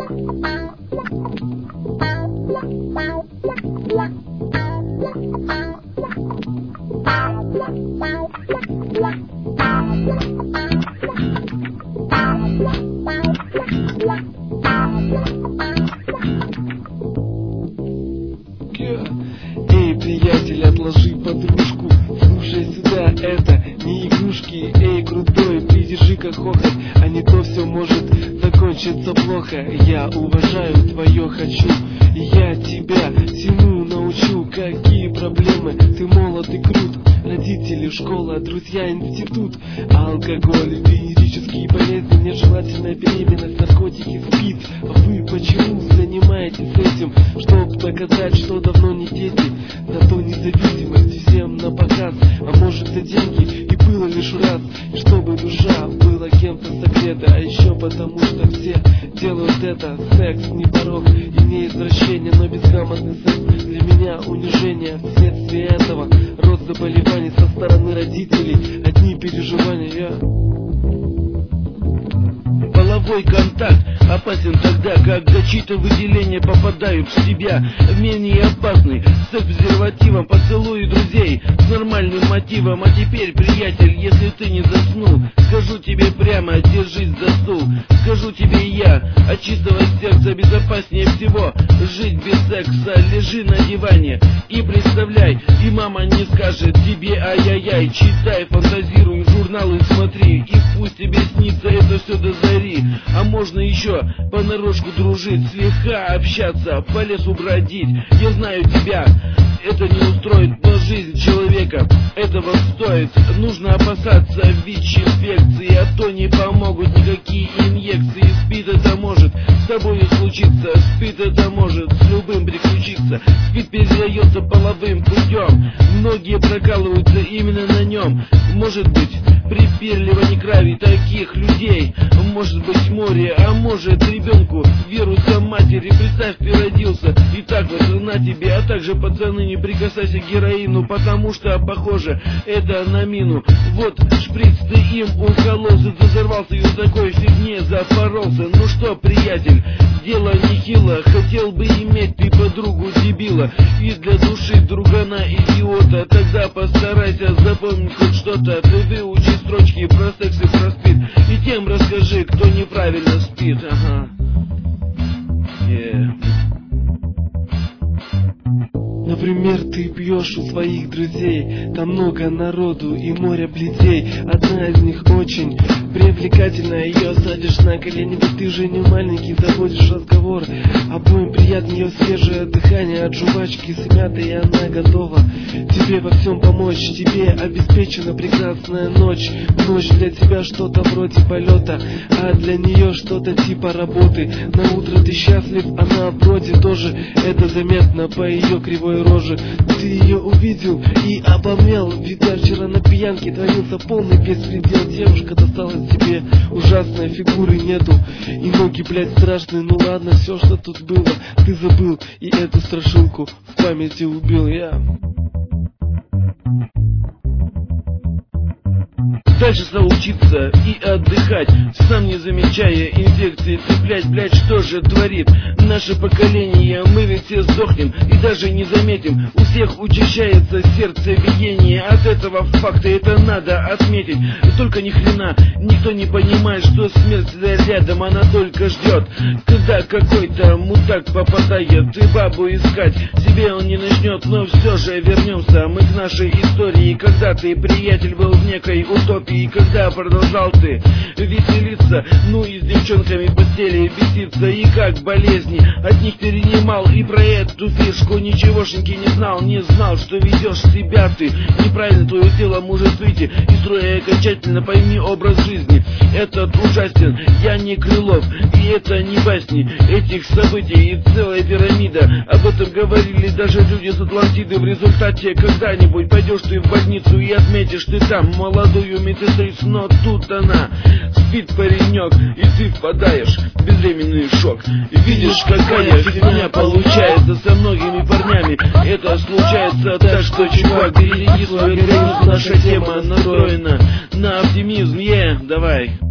Эй, приятель, отложи подружку, слушай сюда, это не игрушки. Эй, крутой, придержи-ка хохот, а не то все может закончиться плохо. Я уважаю твое хочу, я тебя всему научу. Какие проблемы, ты молод и крут. Родители, школа, друзья, институт. Алкоголь, физические болезни, нежелательная беременность, наркотики, спид. Вы почему занимаетесь этим? Чтоб доказать, что давно не дети. Зато независимость всем на показ. А может за деньги и было лишь раз. И чтобы душа была кем-то согрета. А еще потому, что все делают это. Секс не порог и не извращение, но безграмотный секс для меня унижение. Вследствие этого рост заболеваний со стороны родителей, одни переживания. Половой контакт опасен тогда, когда чьи-то выделения попадают в себя. Менее опасный с презервативом, поцелуи друзей с нормальным мотивом. А теперь, приятель, если ты не заснул, скажу тебе прямо, держись за стул. Скажу тебе я, от чистого сердца безопаснее всего жить без секса. Лежи на диване и представляй, и мама не скажет тебе ай-яй-яй. Читай, фантазируй, журналы смотри, и пусть тебе снится это все до зари. А можно еще понарошку дружить, слегка общаться, по лесу бродить. Я знаю тебя, это не устроит, но жизнь человека этого стоит. Нужно опасаться ВИЧ-инфекции, а то не помогут никакие инъекции. СПИД это может с тобой случиться, СПИД это может с любым приключиться. СПИД передается половым путем, многие прокалываются именно на нем. Может быть припирливание крови таких людей, может быть море, а может ребенку вируса матери. Представь, ты родился и так вот на тебе. А также, пацаны, не прикасайся к героину, потому что похоже это на мину. Вот шприц, ты им укололся, взорвался и в такой фигне запоролся. Ну что, приятель, дело нехило, хотел бы иметь ты подругу дебила и для души другана идиота. Тогда постарайся запомнить хоть что-то, ты выучи строчки про секс и про спид, и тем расскажи, кто неправильно спит. Ага. Например, ты пьешь у своих друзей, там много народу и море бледей. Одна из них очень привлекательная, ее садишь на колени, ведь ты же не маленький, заводишь разговор. Обоим приятно ее свежее дыхание от жвачки смятой, и она готова тебе во всем помочь. Тебе обеспечена прекрасная ночь, ночь для тебя что-то вроде полета, а для нее что-то типа работы. На утро ты счастлив, она вроде тоже, это заметно по ее кривой роже. Ты ее увидел и обомлел, видя вчера на пьянке творился полный беспредел. Девушка досталась тебе, ужасной фигуры нету, и ноги, блядь, страшные. Ну ладно, все, что тут было, ты забыл, и эту страшилку в памяти убил я. Дальше стал учиться и отдыхать, сам не замечая инфекции. Цеплять, блять, что же творит наше поколение? Мы ведь все сдохнем и даже не заметим. У всех учащается сердцебиение, от этого факта это надо отметить. Только ни хрена никто не понимает, что смерть рядом, она только ждет, когда какой-то мудак попадает и бабу искать себе он не начнет. Но все же вернемся мы к нашей истории, когда ты, приятель, был в некой утопии. И когда продолжал ты веселиться, ну и с девчонками в постели беситься, и как болезни от них перенимал, и про эту фишку ничегошеньки не знал, что ведешь себя ты неправильно, твое тело может выйти из строя окончательно. Пойми образ жизни этот ужасен, я не Крылов, и это не басни этих событий и целая пирамида. Об этом говорили даже люди с Атлантиды. В результате когда-нибудь пойдешь ты в больницу и отметишь ты там молодую медсестрицу, но тут она спит, паренек, и ты впадаешь в безвременный шок. Видишь, какая фигня получается со многими парнями. Это случается так, что, чувак, береги свой организм. Наша тема настроена на оптимизм, давай.